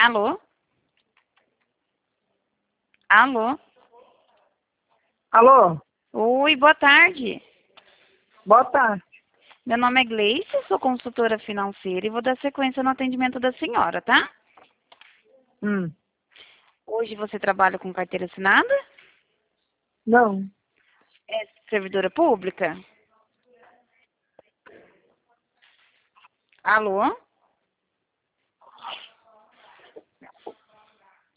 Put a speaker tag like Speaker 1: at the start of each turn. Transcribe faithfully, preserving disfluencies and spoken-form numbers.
Speaker 1: Alô? Alô?
Speaker 2: Alô?
Speaker 1: Oi, boa tarde.
Speaker 2: Boa tarde.
Speaker 1: Meu nome é Gleice, sou consultora financeira e vou dar sequência no atendimento da senhora, tá?
Speaker 2: Hum.
Speaker 1: Hoje você trabalha com carteira assinada?
Speaker 2: Não.
Speaker 1: É servidora pública? Alô?